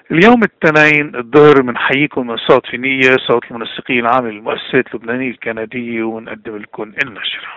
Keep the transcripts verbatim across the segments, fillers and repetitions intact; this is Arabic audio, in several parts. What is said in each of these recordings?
اليوم الاثنين الظهر بنحييكم من صوت فينية، صوت المنسقين العام للمؤسسات اللبنانية الكندية، ونقدم لكم النشرة.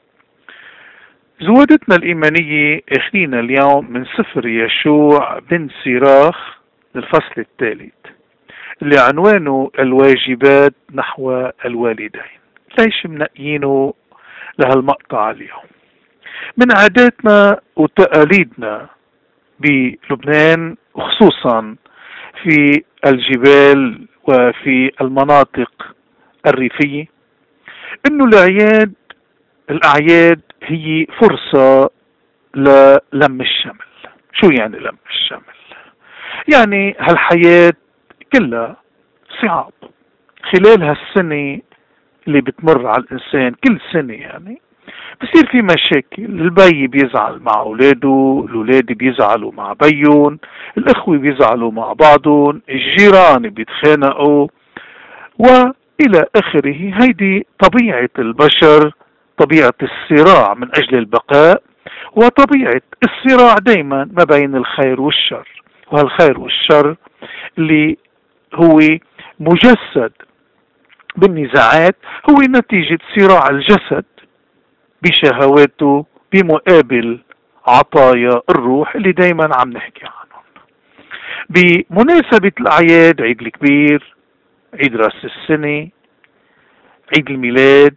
زودتنا الإيمانية اخذينا اليوم من سفر يشوع بن سيراخ للفصل الثالث اللي عنوانه الواجبات نحو الوالدين. ليش منقيينه لهالمقطع اليوم؟ من عاداتنا وتقاليدنا بلبنان، وخصوصا في الجبال وفي المناطق الريفية، انه الاعياد الاعياد هي فرصة للم الشمل. شو يعني لم الشمل؟ يعني هالحياة كلها صعاب. خلال هالسنة اللي بتمر على الانسان كل سنة، يعني بصير في مشاكل. البي بيزعل مع اولاده، الاولاد بيزعلوا مع بيون، الاخوة بيزعلوا مع بعضهم، الجيران بيتخانقوا والى اخره. هيدي طبيعة البشر، طبيعة الصراع من اجل البقاء، وطبيعة الصراع دايما ما بين الخير والشر. وهالخير والشر اللي هو مجسد بالنزاعات هو نتيجة صراع الجسد بشهواته بمقابل عطايا الروح اللي دايما عم نحكي عنهم. بمناسبة الأعياد، عيد الكبير، عيد رأس السنة، عيد الميلاد،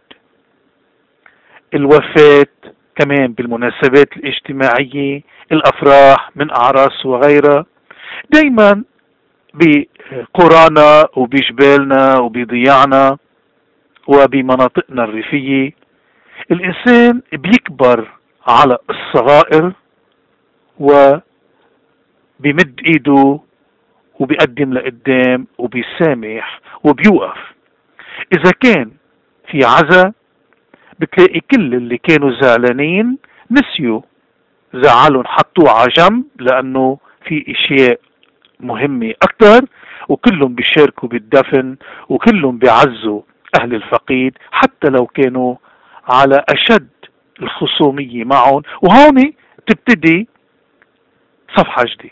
الوفاة، كمان بالمناسبات الاجتماعية، الأفراح من أعراس وغيرها، دايما بقرانا وبجبالنا وبضياعنا وبمناطقنا الريفية الإنسان بيكبر على الصغائر وبيمد إيده وبيقدم لقدام وبيسامح وبيوقف. إذا كان في عزا بتلاقي كل اللي كانوا زعلانين نسيوا زعلهم، حطوه على جنب لأنه في إشياء مهمة أكتر، وكلهم بيشاركوا بالدفن، وكلهم بيعزوا أهل الفقيد حتى لو كانوا على أشد الخصومية معهم. وهون تبتدي صفحة جديدة.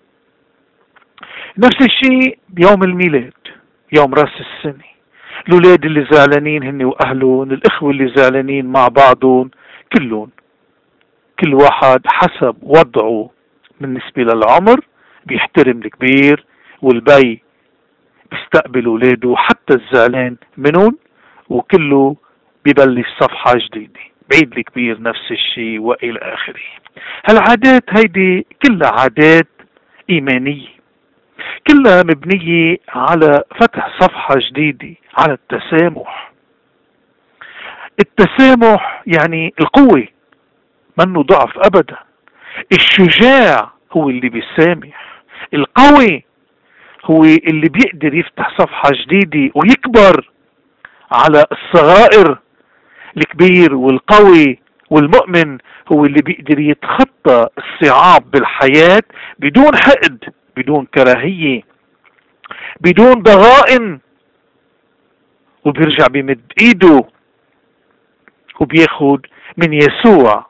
نفس الشيء بيوم الميلاد، يوم راس السنة، الأولاد اللي زعلانين هن وأهلهم، الإخوة اللي زعلانين مع بعضهم، كلهم كل واحد حسب وضعه بالنسبة للعمر بيحترم الكبير، والبي بيستقبل أولاده حتى الزعلان منهم، وكله ببلش صفحة جديدة. بعيد الكبير نفس الشيء وإلى آخره. هالعادات هيدي كلها عادات إيمانية، كلها مبنية على فتح صفحة جديدة، على التسامح. التسامح يعني القوة، منه ضعف أبدا. الشجاع هو اللي بيسامح، القوي هو اللي بيقدر يفتح صفحة جديدة ويكبر على الصغائر. الكبير والقوي والمؤمن هو اللي بيقدر يتخطى الصعاب بالحياة بدون حقد، بدون كراهية، بدون ضغائن، وبيرجع بيمد ايده وبياخد من يسوع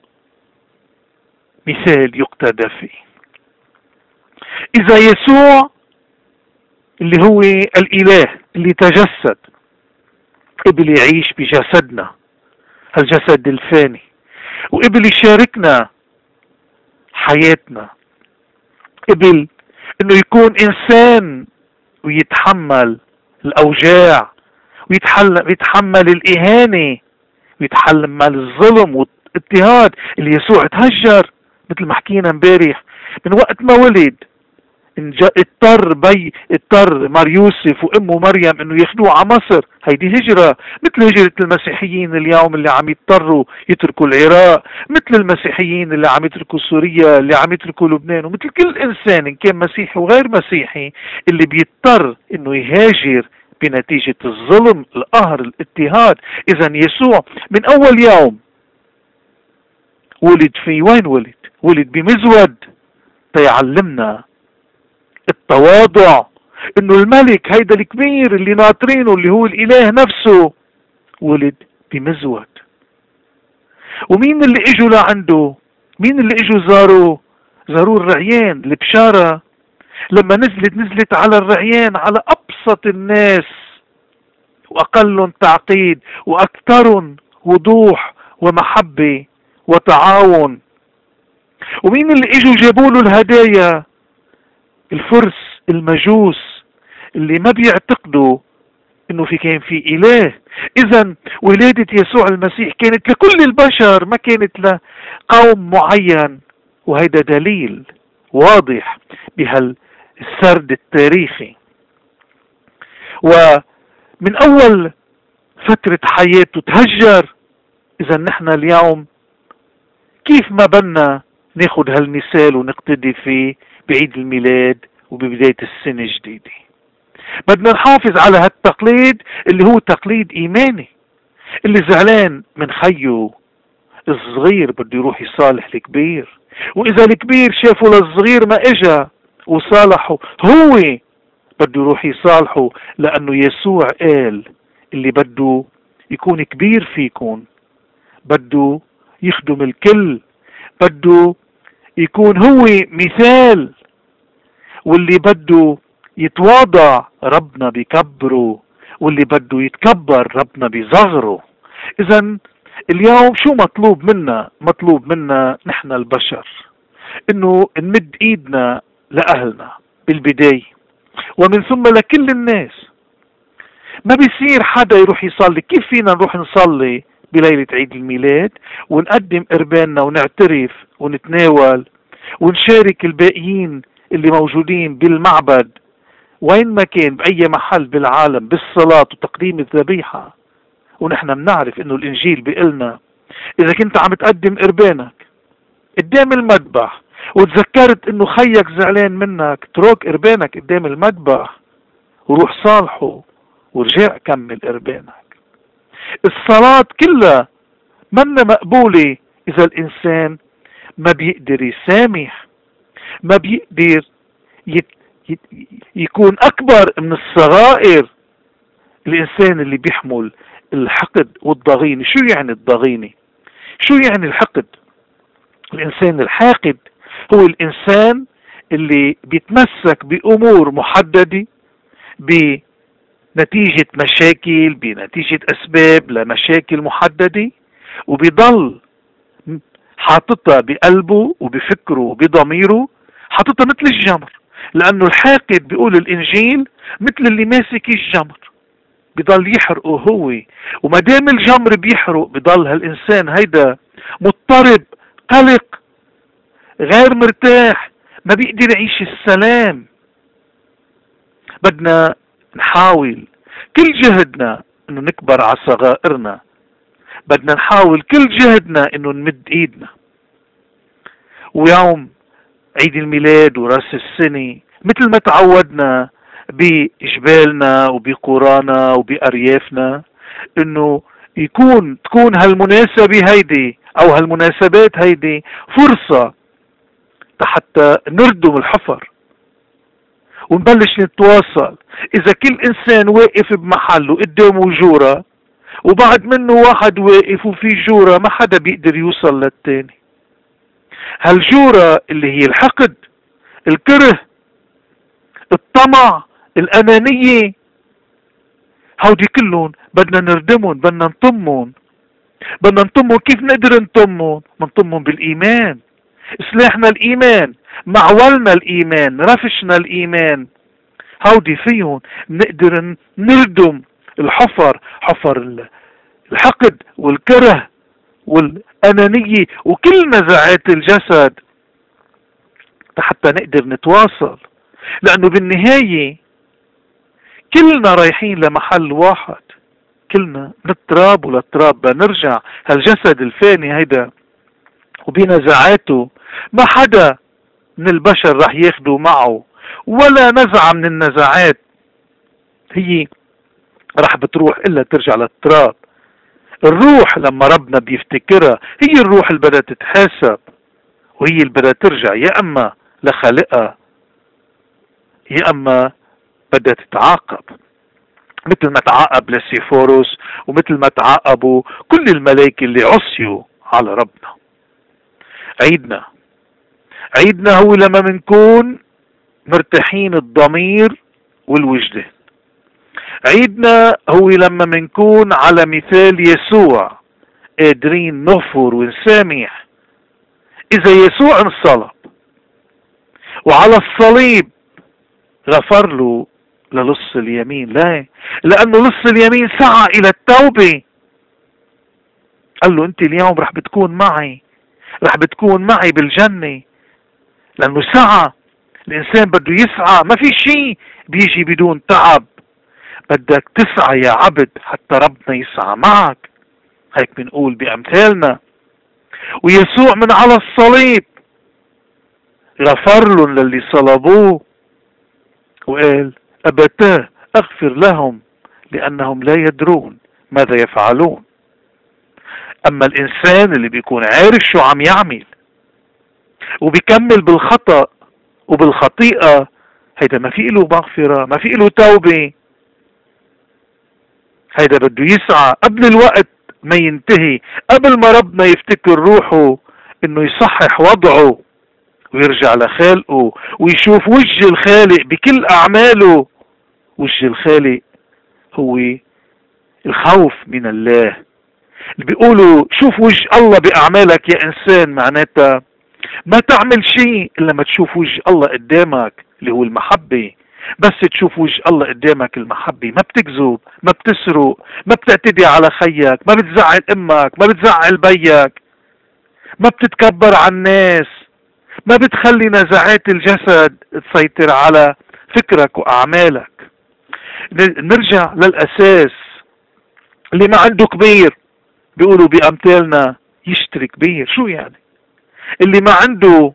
مثال يقتدى فيه. اذا يسوع اللي هو الاله اللي تجسد قبل يعيش بجسدنا هالجسد الفاني، وقبل يشاركنا حياتنا، قبل انه يكون انسان ويتحمل الاوجاع، ويتحمل الاهانة، ويتحمل الظلم والاضطهاد اللي يسوع تهجر مثل ما حكينا امبارح. من وقت ما ولد اضطر بي اضطر مار يوسف وامه مريم انه ياخذوه على مصر. هيدي هجرة، مثل هجرة المسيحيين اليوم اللي عم يضطروا يتركوا العراق، مثل المسيحيين اللي عم يتركوا سوريا، اللي عم يتركوا لبنان، ومثل كل انسان ان كان مسيحي وغير مسيحي اللي بيضطر انه يهاجر بنتيجة الظلم، القهر، الاضطهاد. اذا يسوع من اول يوم ولد فيه، وين ولد؟ ولد بمزود تيعلمنا التواضع، انه الملك هيدا الكبير اللي ناطرينه اللي هو الاله نفسه ولد بمزود. ومين اللي اجوا لعنده؟ مين اللي اجوا زاروه؟ زاروه الرعيان، البشارة لما نزلت نزلت على الرعيان، على أبسط الناس وأقلهم تعقيد وأكثرهم وضوح ومحبة وتعاون. ومين اللي اجوا جابوا له الهدايا؟ الفرس المجوس اللي ما بيعتقدوا انه في كان في اله. اذا ولادة يسوع المسيح كانت لكل البشر، ما كانت لقوم معين. وهيدا دليل واضح بهالسرد التاريخي. ومن اول فترة حياته تهجر. اذا نحن اليوم كيف ما بدنا ناخد هالمثال ونقتدي فيه بعيد الميلاد وببداية السنة الجديدة، بدنا نحافظ على هالتقليد اللي هو تقليد ايماني. اللي زعلان من خيه الصغير بده يروح يصالح الكبير، واذا الكبير شافه للصغير ما اجا وصالحه، هو بده يروح يصالحه، لانه يسوع قال اللي بده يكون كبير فيكم بده يخدم الكل، بده يكون هو مثال، واللي بده يتواضع ربنا بيكبره، واللي بده يتكبر ربنا بيصغره. اذا اليوم شو مطلوب منا؟ مطلوب منا نحن البشر انه نمد ايدنا لاهلنا بالبداية، ومن ثم لكل الناس. ما بيصير حدا يروح يصلي. كيف فينا نروح نصلي بليلة عيد الميلاد ونقدم قرباننا ونعترف ونتناول ونشارك الباقيين اللي موجودين بالمعبد وين ما كان بأي محل بالعالم بالصلاة وتقديم الذبيحة، ونحن بنعرف انه الانجيل بيقلنا اذا كنت عم تقدم قربانك قدام المذبح وتذكرت انه خيك زعلان منك، اترك قربانك قدام المذبح وروح صالحه ورجع كمل قربانك. الصلاة كلها منا مقبولة اذا الانسان ما بيقدر يسامح، ما بيقدر يت يت يكون اكبر من الصغائر. الانسان اللي بيحمل الحقد والضغينة. شو يعني الضغينة؟ شو يعني الحقد؟ الانسان الحاقد هو الانسان اللي بيتمسك بامور محددة بنتيجة مشاكل، بنتيجة اسباب لمشاكل محددة، وبيضل حاططها بقلبه وبفكره وبضميره، حاططها مثل الجمر. لانه الحاقد بيقول الانجيل مثل اللي ماسك الجمر، بضل يحرقه هو. وما دام الجمر بيحرق بضل هالانسان هيدا مضطرب، قلق، غير مرتاح، ما بيقدر يعيش السلام. بدنا نحاول كل جهدنا انه نكبر على صغائرنا، بدنا نحاول كل جهدنا انه نمد ايدنا. ويوم عيد الميلاد وراس السنة مثل ما تعودنا بجبالنا وبقرانا وبأريافنا انه يكون تكون هالمناسبة هيدي او هالمناسبات هيدي فرصة حتى نردم الحفر ونبلش نتواصل. اذا كل انسان واقف بمحله قدامه جورة وبعد منه واحد واقف وفي جورة، ما حدا بيقدر يوصل للتاني. هالجورة اللي هي الحقد، الكره، الطمع، الأنانية، هودي كلهم بدنا نردمهم، بدنا نطمهم. بدنا نطمهم. كيف نقدر نطمهم؟ نطمهم بالإيمان. سلاحنا الإيمان، معولنا الإيمان، رفشنا الإيمان، هودي فيهم نقدر نردم الحفر، حفر الحقد والكره والأنانية وكل نزعات الجسد، حتى نقدر نتواصل. لأنه بالنهاية كلنا رايحين لمحل واحد، كلنا من التراب وللتراب بنرجع. هالجسد الفاني هيدا وبنزعاته ما حدا من البشر رح ياخدوا معه ولا نزعة من النزعات هي رح بتروح إلا ترجع للتراب. الروح لما ربنا بيفتكرها هي الروح اللي بدها تتحاسب، وهي اللي بدها ترجع يا أما لخالقها يا أما بدها تتعاقب، مثل ما تعاقب لسيفوروس ومثل ما تعاقبوا كل الملائكة اللي عصيوا على ربنا. عيدنا عيدنا هو لما منكون مرتاحين الضمير والوجدان. عيدنا هو لما منكون على مثال يسوع قادرين نغفر ونسامح. إذا يسوع انصلب وعلى الصليب غفر له للص اليمين، لا، لأنه لص اليمين سعى إلى التوبة. قال له أنت اليوم رح بتكون معي، رح بتكون معي بالجنة، لأنه سعى. الإنسان بده يسعى، ما في شيء بيجي بدون تعب، بدك تسعى يا عبد حتى ربنا يسعى معك. هيك بنقول بأمثالنا. ويسوع من على الصليب غفر لهم للي صلبوه وقال أبتاه أغفر لهم لأنهم لا يدرون ماذا يفعلون. أما الإنسان اللي بيكون عارف شو عم يعمل وبيكمل بالخطأ وبالخطيئة، هيدا ما في له مغفرة، ما في له توبة. هيدا بده يسعى قبل الوقت ما ينتهي، قبل ما ربنا يفتكر روحه انه يصحح وضعه ويرجع لخالقه ويشوف وجه الخالق بكل اعماله. وجه الخالق هو الخوف من الله. اللي بيقولوا شوف وجه الله باعمالك يا انسان، معناتها ما تعمل شيء الا ما تشوف وجه الله قدامك اللي هو المحبة. بس تشوف وجه الله قدامك المحبة، ما بتكذب، ما بتسرق، ما بتعتدي على خيك، ما بتزعل امك، ما بتزعل بيك، ما بتتكبر على الناس، ما بتخلي نزعات الجسد تسيطر على فكرك واعمالك. نرجع للاساس. اللي ما عنده كبير بيقولوا بامثالنا يشتري كبير. شو يعني؟ اللي ما عنده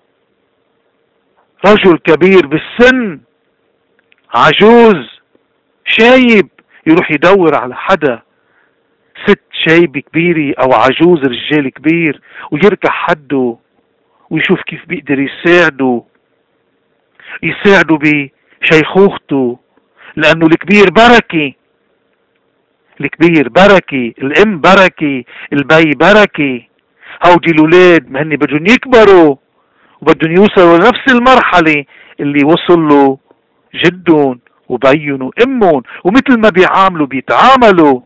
رجل كبير بالسن، عجوز شايب، يروح يدور على حدا ست شايب كبيرة او عجوز رجال كبير ويركح حده ويشوف كيف بيقدر يساعده يساعده بشيخوخته، لانه الكبير بركة. الكبير بركة، الام بركة، البي بركة. هودي الولاد ما هن بدهم يكبروا وبدهم يوصلوا لنفس المرحلة اللي وصل له جدهم وبيهم وامهم، ومثل ما بيعاملوا بيتعاملوا.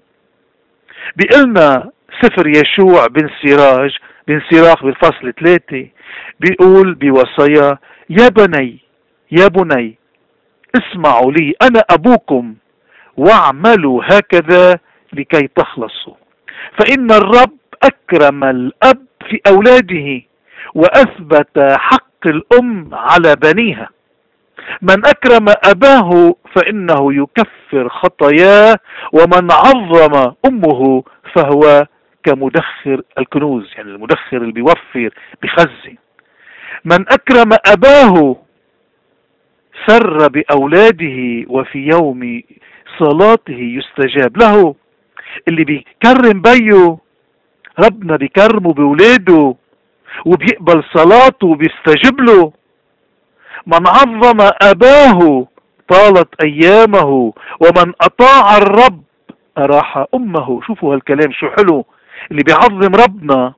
بيقلنا سفر يشوع بن سراج بن سراخ بالفصل ثلاثة، بيقول بوصايا: يا بني يا بني اسمعوا لي انا ابوكم واعملوا هكذا لكي تخلصوا، فان الرب اكرم الاب في اولاده واثبت حق الام على بنيها. من اكرم اباه فانه يكفر خطاياه، ومن عظم امه فهو كمدخر الكنوز، يعني المدخر اللي بيوفر بخزن. من اكرم اباه سر باولاده وفي يوم صلاته يستجاب له. اللي بيكرم بيه ربنا بيكرمه بولاده وبيقبل صلاته وبيستجيب له. من عظم أباه طالت أيامه، ومن أطاع الرب أراح أمه. شوفوا هالكلام شو حلو. اللي بيعظم ربنا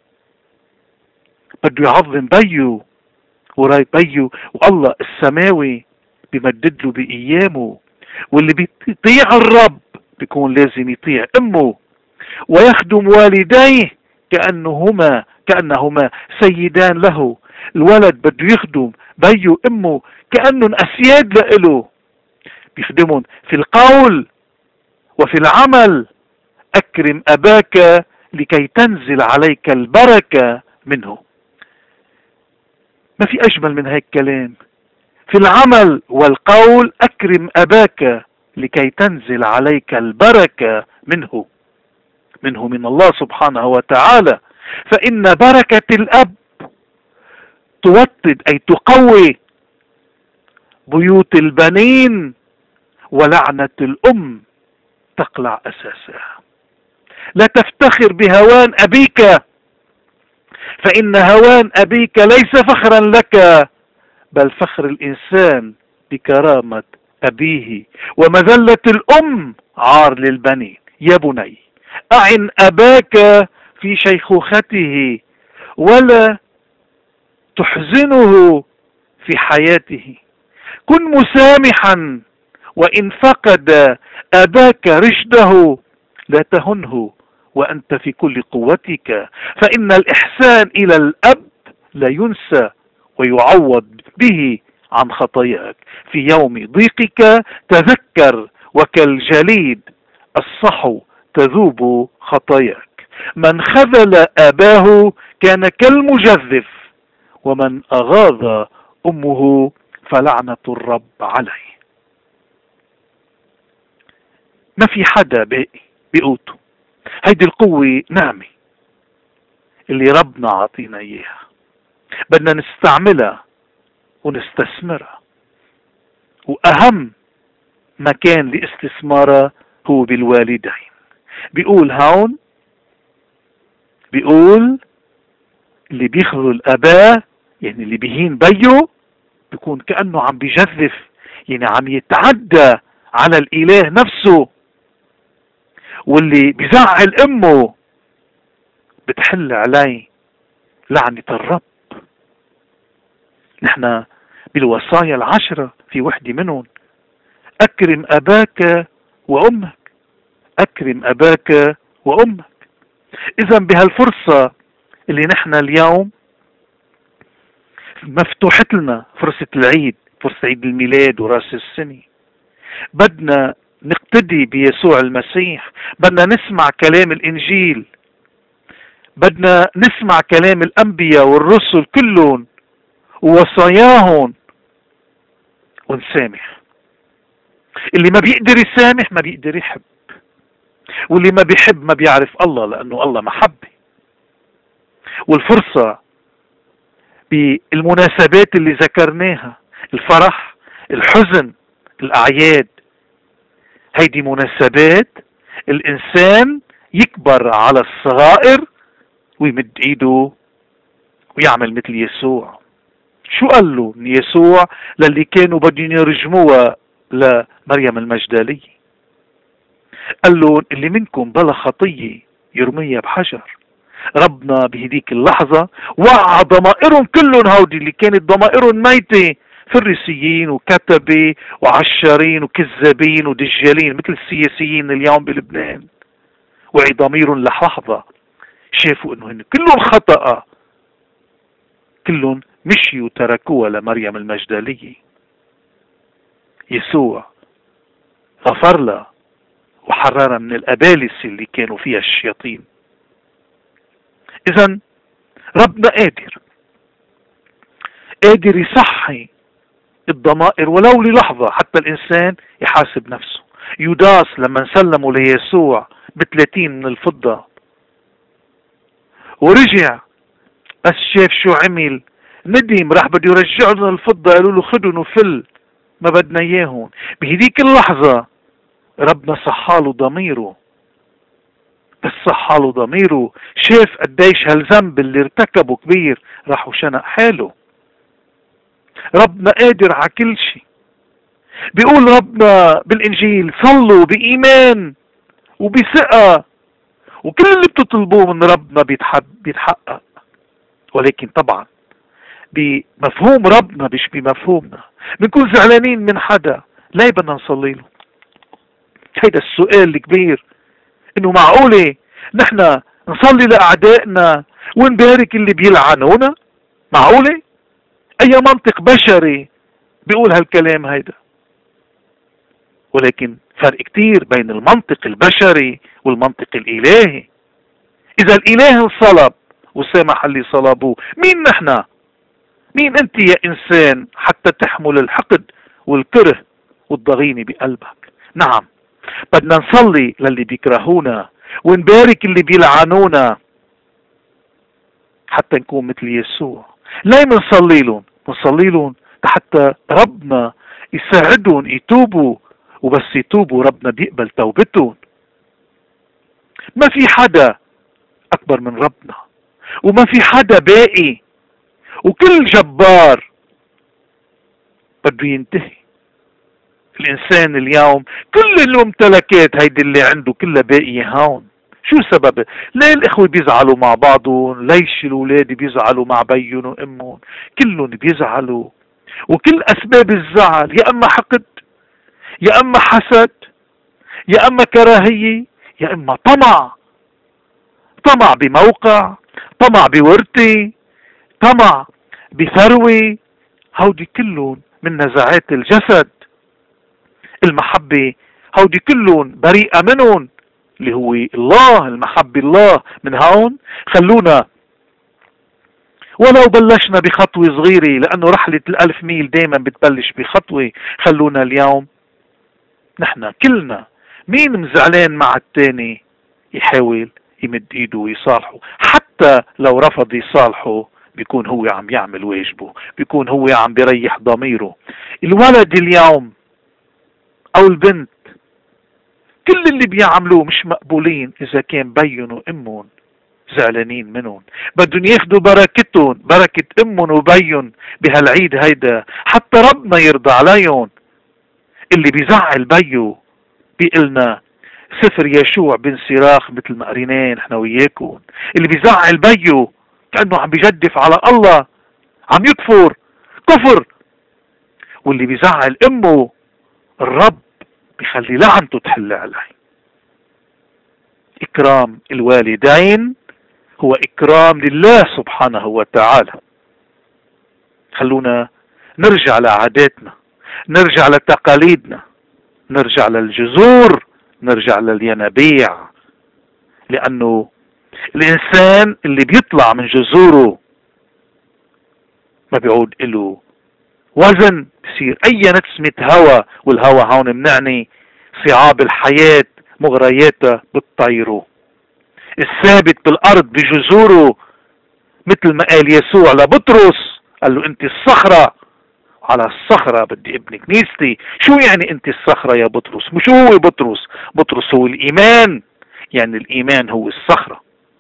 بده يعظم بيه وراي بيه، والله السماوي بيمدد له بأيامه. واللي بيطيع الرب بيكون لازم يطيع أمه ويخدم والديه كأنهما كأنهما سيدان له. الولد بده يخدم بيه وامه كأنهم أسياد لإله، بيخدمهم في القول وفي العمل. أكرم أباك لكي تنزل عليك البركة منه. ما في أجمل من هيك كلام. في العمل والقول أكرم أباك لكي تنزل عليك البركة منه منه من الله سبحانه وتعالى. فإن بركة الأب توطد أي تقوي بيوت البنين، ولعنة الأم تقلع أساسها. لا تفتخر بهوان أبيك، فإن هوان أبيك ليس فخرا لك، بل فخر الإنسان بكرامة أبيه، ومذلة الأم عار للبنين. يا بني أعن أباك في شيخوخته ولا تحزنه في حياته، كن مسامحا، وإن فقد أباك رشده لا تهنه وأنت في كل قوتك، فإن الإحسان إلى الأب لا ينسى ويعوض به عن خطاياك. في يوم ضيقك تذكر، وكالجليد الصحو تذوب خطاياك. من خذل أباه كان كالمجذف، ومن أغاظ أمه فلعنة الرب عليه. ما في حدا باقي بقوته. هيدي القوة نعمة اللي ربنا عطينا إياها، بدنا نستعملها ونستثمرها، وأهم مكان لاستثمارها هو بالوالدين. بيقول هون، بيقول اللي بيخذل الآباء يعني اللي بيهين بيه بيكون كأنه عم بيجذف، يعني عم يتعدى على الإله نفسه. واللي بيزعل أمه بتحل عليه لعنة الرب. نحن بالوصايا العشرة في وحدة منهم: أكرم أباك وأمك، أكرم أباك وأمك. إذا بهالفرصة اللي نحن اليوم مفتوحت لنا، فرصة العيد، فرصة عيد الميلاد وراس السنة، بدنا نقتدي بيسوع المسيح، بدنا نسمع كلام الإنجيل، بدنا نسمع كلام الأنبياء والرسل كلهم ووصاياهم، ونسامح. اللي ما بيقدر يسامح ما بيقدر يحب، واللي ما بيحب ما بيعرف الله، لأنه الله محبة. والفرصة بالمناسبات اللي ذكرناها، الفرح، الحزن، الأعياد، هيدي مناسبات الإنسان يكبر على الصغائر ويمد إيده ويعمل مثل يسوع. شو قال له يسوع للي كانوا بدهم يرجموها لمريم المجدلية؟ قال له اللي منكم بلا خطية يرميها بحجر. ربنا بهديك اللحظة وقع ضمائرهم كلهم، هودي اللي كانت ضمائرهم ميتة، فريسيين وكتبة وعشارين وكذابين ودجالين مثل السياسيين اليوم بلبنان، وعي ضميرهم لحظة، شافوا انه هن كلهم خطأ، كلهم مشيوا وتركوها لمريم المجدلية. يسوع غفر لها وحررها من الأبالس اللي كانوا فيها الشياطين. إذن ربنا قادر قادر يصحي الضمائر ولو للحظة، حتى الإنسان يحاسب نفسه. يوداس لما سلموا ليسوع بثلاثين من الفضة ورجع، بس شاف شو عمل ندم، راح بده يرجع لنا الفضة، قالوا له خدوا نفل، ما بدنا اياهم. بهديك اللحظة ربنا صحاله ضميره، بس صحاله ضميره، شاف قديش هالذنب اللي ارتكبه كبير، راح وشنق حاله. ربنا قادر على كل شيء. بيقول ربنا بالإنجيل صلوا بإيمان وبثقة، وكل اللي بتطلبوه من ربنا بيتحقق، ولكن طبعا بمفهوم ربنا مش بمفهومنا. بنكون زعلانين من حدا، ليه بدنا نصلي له؟ هيدا السؤال الكبير، انه معقولة نحن نصلي لأعدائنا ونبارك اللي بيلعنونا؟ معقولة؟ اي منطق بشري بيقول هالكلام هيدا؟ ولكن فرق كتير بين المنطق البشري والمنطق الالهي. اذا الاله انصلب وسامح اللي صلبوه، مين نحن؟ مين انت يا انسان حتى تحمل الحقد والكره والضغينة بقلبك؟ نعم، بدنا نصلي للي بيكرهونا ونبارك اللي بيلعنونا حتى نكون مثل يسوع. ليه منصلي لهم؟ منصلي لهم حتى ربنا يساعدهم يتوبوا، وبس يتوبوا ربنا بيقبل توبتهم. ما في حدا أكبر من ربنا، وما في حدا باقي، وكل جبار بده ينتهي. الإنسان اليوم كل الممتلكات هيدي اللي عنده كلها باقية هون. شو سبب؟ ليه الإخوة بيزعلوا مع بعضهم؟ ليش الأولاد بيزعلوا مع بيهم وأمهم؟ كلهم بيزعلوا وكل أسباب الزعل يا أما حقد، يا أما حسد، يا أما كراهية، يا إما طمع. طمع بموقع، طمع بورثة، طمع بثروة. هودي كلهم من نزعات الجسد. المحبة هودي كلهم بريئة منهم، اللي هو الله، المحبة الله. من هون خلونا ولو بلشنا بخطوة صغيرة، لأنه رحلة الألف ميل دايما بتبلش بخطوة. خلونا اليوم نحن كلنا مين مزعلان مع التاني يحاول يمد ايده ويصالحه، حتى لو رفض يصالحه بيكون هو عم يعمل واجبه، بيكون هو عم بيريح ضميره. الولد اليوم او البنت كل اللي بيعملوه مش مقبولين اذا كان بيهم وامهم زعلانين منهم، بدهم ياخدوا بركتهم، بركة امهم وبيهم بهالعيد هيدا حتى ربنا يرضى عليهم. اللي بيزعل بيه بيقلنا سفر يشوع بن صراخ مثل ما قريناه نحن وياكم. اللي بيزعل بيه كأنه عم بيجدف على الله، عم يكفر كفر. واللي بيزعل امه الرب بيخلي لعنته تحل عليه. اكرام الوالدين هو اكرام لله سبحانه وتعالى. خلونا نرجع لعاداتنا، نرجع لتقاليدنا، نرجع للجذور، نرجع للينابيع. لأنه الإنسان اللي بيطلع من جذوره ما بيعود له وزن، بصير أي نسمة هوا، والهوا هون منعني صعاب الحياة مغرياتها بتطيره. الثابت بالأرض بجذوره مثل ما قال يسوع لبطرس، قال له أنت الصخرة، على الصخرة بدي ابني كنيستي. شو يعني أنت الصخرة يا بطرس؟ مش هو بطرس، بطرس هو الإيمان، يعني الإيمان هو الصخرة.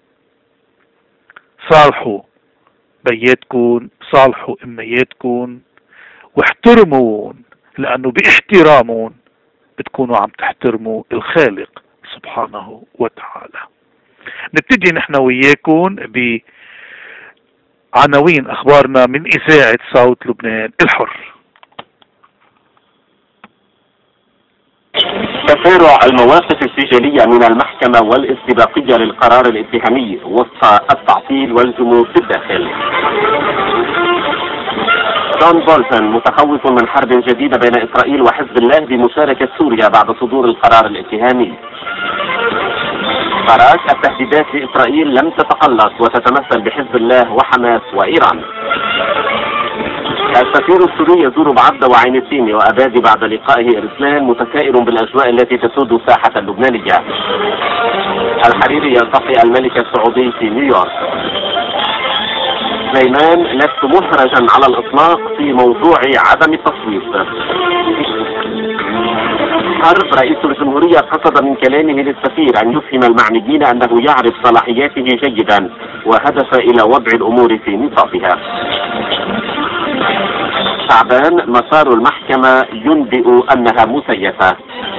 صالحوا بياتكم، صالحوا امياتكم، واحترمون، لأنه باحترامهم بتكونوا عم تحترموا الخالق سبحانه وتعالى. نبتدي نحن وياكم بعناوين أخبارنا من إذاعة صوت لبنان الحر. تفارع المواقف السجلية من المحكمة والاستباقية للقرار الاتهامي وسط التعطيل والجمود في الداخل. جون بولتون متخوف من حرب جديدة بين إسرائيل وحزب الله بمشاركة سوريا بعد صدور القرار الاتهامي. باراك التهديدات لإسرائيل لم تتقلص وتتمثل بحزب الله وحماس وإيران. السفير السوري يزور بعبدة وعين السيني وأبادي بعد لقائه إرسلان متسائر بالأجواء التي تسود الساحة اللبنانية. الحريري يلتقي الملك السعودي في نيويورك. سليمان لست محرجا على الإطلاق في موضوع عدم التصويت. حرب رئيس الجمهورية قصد من كلامه للسفير أن يفهم المعنيين أنه يعرف صلاحياته جيدا وهدف إلى وضع الأمور في نصابها. شعبان مسار المحكمة ينبئ أنها مسيسة.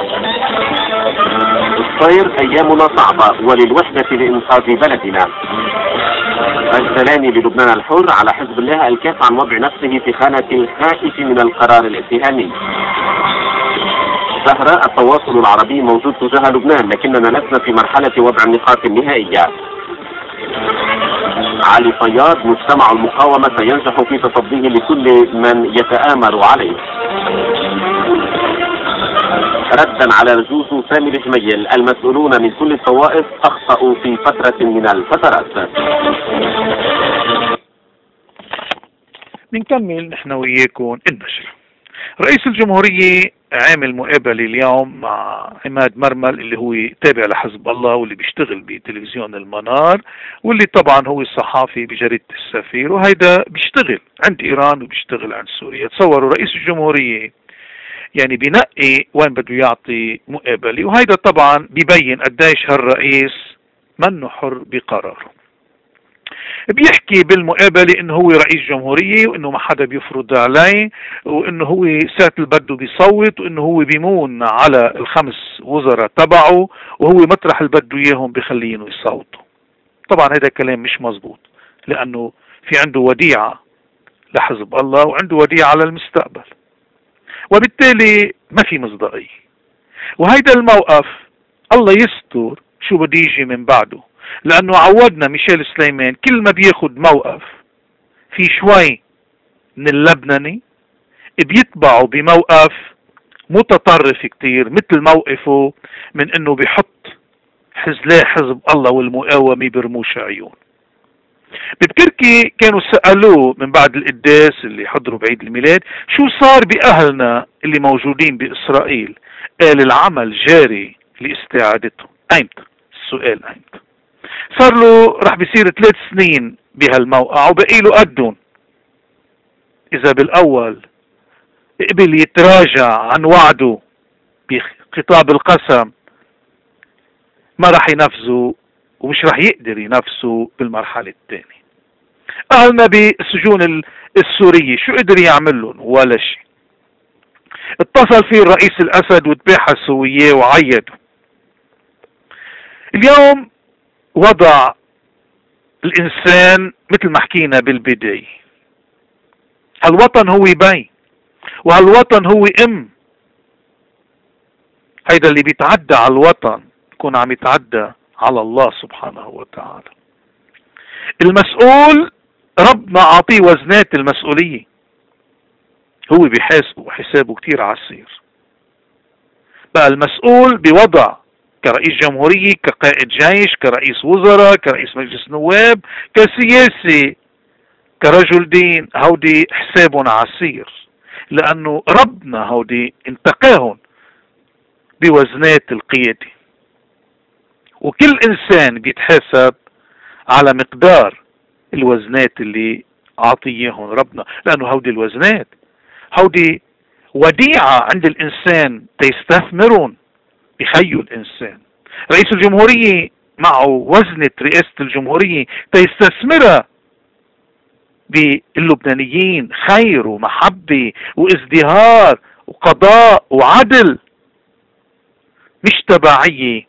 الصير أيامنا صعبة وللوحدة لإنقاذ بلدنا. الزلاني للبنان الحر على حزب الله الكاف عن وضع نفسه في خانة الخائف من القرار الاتهامي. زهراء التواصل العربي موجود تجاه لبنان لكننا لسنا في مرحلة وضع النقاط النهائية. علي فياض مجتمع المقاومة سينجح في تصديه لكل من يتآمر عليه. ردا على رجوز سامي الجميل المسؤولون من كل الطوائف أخطأوا في فترة من الفترات. بنكمل نحن وياكم النشر. رئيس الجمهورية عامل مقابلة اليوم مع عماد مرمل اللي هو تابع لحزب الله واللي بيشتغل بتلفزيون المنار، واللي طبعا هو صحافي بجريدة السفير، وهيدا بيشتغل عند إيران وبيشتغل عند سوريا. تصوروا رئيس الجمهورية يعني بينقي وين بده يعطي مقابلة، وهيدا طبعا بيبين قديش هالرئيس منه حر بقراره. بيحكي بالمقابلة انه هو رئيس جمهورية وانه ما حدا بيفرض عليه، وانه هو ساعة اللي بده بيصوت، وانه هو بيمون على الخمس وزراء تبعه، وهو مطرح اللي بده اياهم بخلينه يصوتوا. طبعا هذا كلام مش مزبوط، لانه في عنده وديعة لحزب الله وعنده وديعة على المستقبل، وبالتالي ما في مصداقية. وهيدا الموقف الله يستر شو بده يجي من بعده، لأنه عودنا ميشيل سليمان كل ما بياخد موقف في شوي من اللبناني بيتبعوا بموقف متطرف كتير، مثل موقفه من انه بيحط حزلاء حزب الله والمقاومة برموش عيون. بتركي كانوا سألوه من بعد القداس اللي حضروا بعيد الميلاد شو صار بأهلنا اللي موجودين بإسرائيل، قال العمل جاري لاستعادتهم. ايمتى؟ السؤال ايمتى؟ صار له رح بيصير ثلاث سنين بهالموقع وبقي له قدهم. اذا بالاول قبل يتراجع عن وعده بخطاب القسم ما رح ينفذه ومش رح يقدر ينفذه بالمرحلة الثانية. أهلنا بالسجون السورية شو قدر يعمل لهم؟ ولا شيء. اتصل فيه الرئيس الأسد وتباحثوا وياه وعيدوا. اليوم وضع الإنسان مثل ما حكينا بالبداية، هالوطن هو بي وهالوطن هو ام. هيدا اللي بيتعدى على الوطن يكون عم يتعدى على الله سبحانه وتعالى. المسؤول ربنا اعطيه وزنات المسؤولية، هو بيحاسبه وحسابه كتير عسير. بقى المسؤول بوضع كرئيس جمهورية، كقائد جيش، كرئيس وزراء، كرئيس مجلس نواب، كسياسي، كرجل دين، هودي حسابهم عسير، لأنه ربنا هودي انتقاهم بوزنات القيادة. وكل إنسان بيتحاسب على مقدار الوزنات اللي عطيهم ربنا، لأنه هودي الوزنات هودي وديعة عند الإنسان تيستثمرون بخيو الإنسان. رئيس الجمهورية معه وزنة رئاسة الجمهورية تيستثمرها باللبنانيين خير ومحبة وازدهار وقضاء وعدل، مش تبعية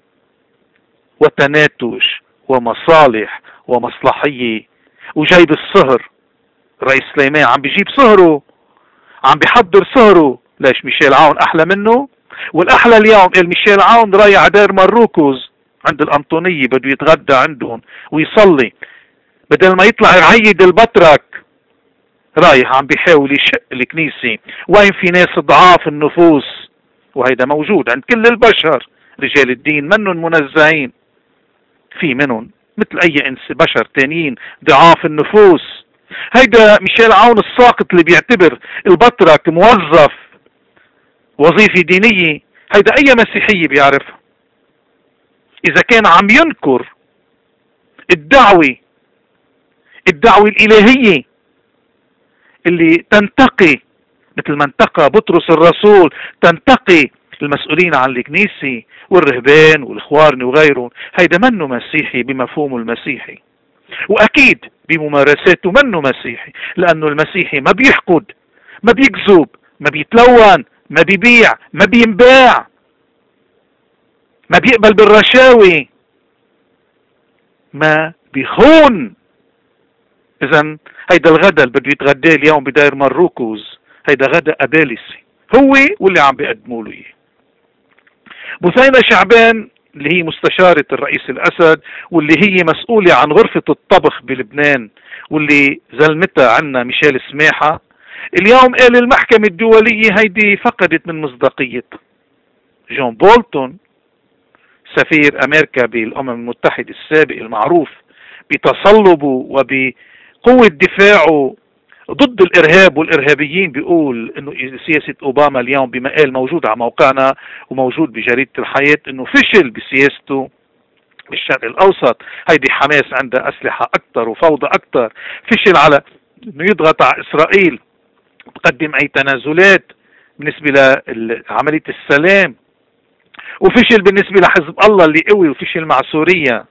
وتناتج ومصالح ومصلحية وجايب الصهر. رئيس سليمان عم بيجيب صهره، عم بيحضر صهره. ليش؟ ميشيل عون أحلى منه؟ والأحلى اليوم قال ميشيل عون رايح على دير مروكوز عند الأنطونية بده يتغدى عندهم ويصلي، بدل ما يطلع يعيد البطرك رايح عم بيحاول يشق الكنيسة. وين في ناس ضعاف النفوس، وهيدا موجود عند كل البشر، رجال الدين منهم منزهين، في منهم مثل أي إنس بشر تانيين ضعاف النفوس. هيدا ميشيل عون الساقط اللي بيعتبر البطرك موظف وظيفة دينية، هيدا أي مسيحية بيعرفها. إذا كان عم ينكر الدعوة الدعوة الإلهية اللي تنتقي مثل ما انتقى بطرس الرسول، تنتقي المسؤولين عن الكنيسة والرهبان والإخوارن وغيرهم، هيدا منه مسيحي بمفهومه المسيحي، وأكيد بممارساته منه مسيحي، لأنه المسيحي ما بيحقد، ما بيكذب، ما بيتلون، ما بيبيع، ما بينباع، ما بيقبل بالرشاوي، ما بيخون. إذن هيدا الغدا اللي بده يتغداه اليوم بداير مروكوز هيدا غدا أبالسي، هو واللي عم بيقدموا له إياه. بثينة شعبان اللي هي مستشارة الرئيس الأسد واللي هي مسؤولة عن غرفة الطبخ بلبنان واللي زلمتها عنا ميشيل سماحة، اليوم قال المحكمة الدولية هيدي فقدت من مصداقيتها. جون بولتون سفير أمريكا بالأمم المتحدة السابق المعروف بتصلبه وبقوة دفاعه ضد الإرهاب والإرهابيين بيقول إنه سياسة أوباما اليوم بما قال موجود على موقعنا وموجود بجريدة الحياة إنه فشل بسياسته بالشرق الأوسط. هيدي حماس عندها أسلحة أكثر وفوضى أكثر، فشل على إنه يضغط على إسرائيل تقدم أي تنازلات بالنسبة لعملية السلام، وفشل بالنسبة لحزب الله اللي قوي، وفشل مع سوريا.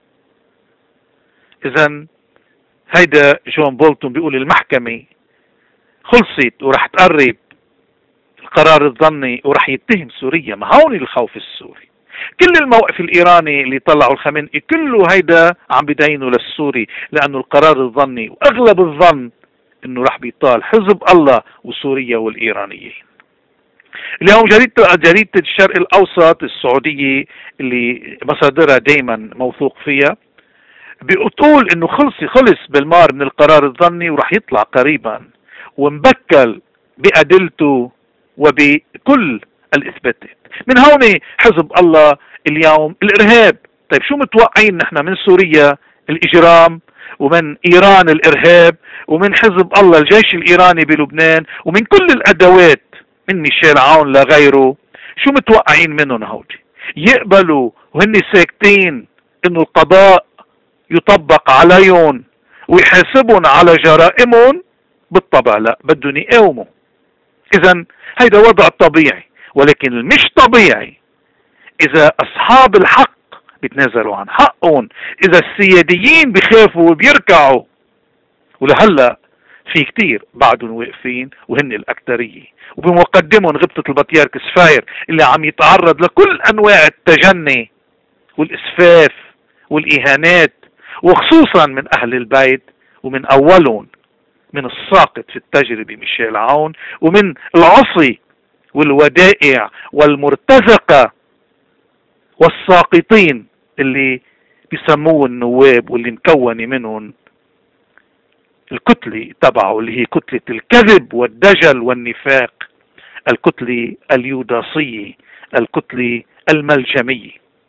إذن هيدا جون بولتون بيقول المحكمة خلصت ورح تقرب القرار الظني ورح يتهم سوريا. ما هون الخوف السوري، كل الموقف الإيراني اللي طلعوا الخمينئي كله هيدا عم بدينه للسوري، لأنه القرار الظني وأغلب الظن انه راح بيطال حزب الله وسوريا والايرانيين. اليوم جريدة جريدة الشرق الاوسط السعودية اللي مصادرها دائما موثوق فيها بتقول انه خلص خلص بالمار من القرار الظني وراح يطلع قريبا ومبكل بأدلته وبكل الاثباتات. من هون حزب الله اليوم الارهاب. طيب شو متوقعين نحن من سوريا الاجرام، ومن ايران الارهاب، ومن حزب الله الجيش الايراني بلبنان، ومن كل الادوات من ميشيل عون لغيره؟ شو متوقعين منهم هودي؟ يقبلوا وهن ساكتين انه القضاء يطبق عليهم ويحاسبهم على جرائمهم؟ بالطبع لا، بدهم يقاوموا. اذا هيدا وضع طبيعي، ولكن المش طبيعي اذا اصحاب الحق بيتنازلوا عن حقهم، اذا السياديين بيخافوا وبيركعوا. ولهلا في كتير بعدهم واقفين وهن الاكثريه، وبمقدمهم غبطة البطيارك سفاير اللي عم يتعرض لكل انواع التجني والاسفاف والاهانات، وخصوصا من اهل البيت، ومن اولهم من الساقط في التجربة ميشيل عون، ومن العصي والودائع والمرتزقة والساقطين اللي بيسموه النواب، واللي مكونة منهم الكتلة تبعه اللي هي كتلة الكذب والدجل والنفاق، الكتلة اليوداصية، الكتلة الملجمية.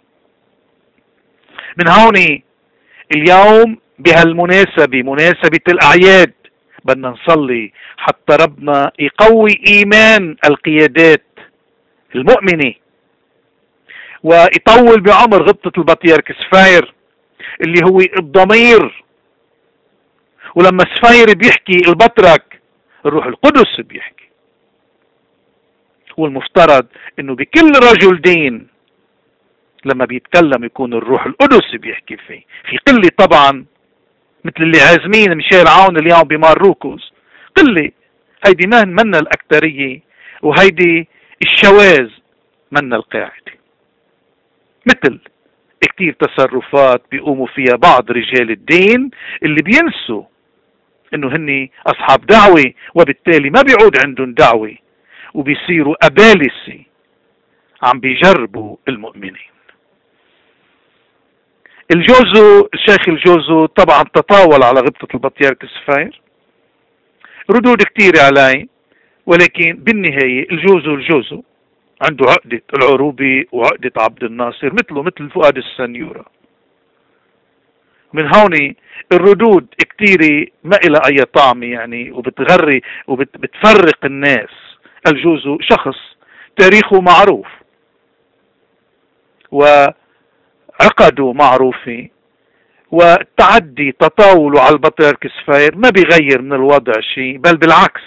من هون اليوم بهالمناسبة، مناسبة الأعياد، بدنا نصلي حتى ربنا يقوي إيمان القيادات المؤمنة ويطول بعمر غبطة البطيارك سفاير اللي هو الضمير. ولما سفاير بيحكي البطرك الروح القدس بيحكي، والمفترض انه بكل رجل دين لما بيتكلم يكون الروح القدس بيحكي فيه. في قلة طبعا مثل اللي عازمين ميشيل عون اليوم بمار روكوز، قلة هيدي من منا الأكترية، وهيدي الشواذ منا القاعدة. مثل كتير تصرفات بيقوموا فيها بعض رجال الدين اللي بينسوا انه هني اصحاب دعوة، وبالتالي ما بيعود عندهم دعوة، وبيصيروا أبالسة عم بيجربوا المؤمنين. الجوزو الشيخ الجوزو طبعا تطاول على غبطة البطيارك سفاير، ردود كتير عليه، ولكن بالنهاية الجوزو الجوزو عنده عقدة العروبي وعقدة عبد الناصر، مثله مثل فؤاد السنيورة. من هون الردود كتيرة ما إلى أي طعم يعني، وبتغري وبتفرق الناس. الجوزو شخص تاريخه معروف وعقده معروفة، والتعدي تطاوله على البطيارك سفاير ما بيغير من الوضع شيء، بل بالعكس.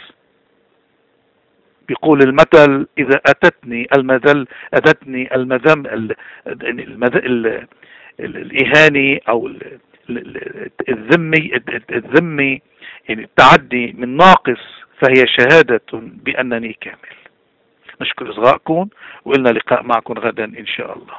بيقول المثل إذا أتتني المذل أتتني المذم المذ... الإهاني أو الذمي الذمي يعني التعدي من ناقص فهي شهادة بأنني كامل. نشكر إصغائكم، وإلنا لقاء معكم غدا إن شاء الله.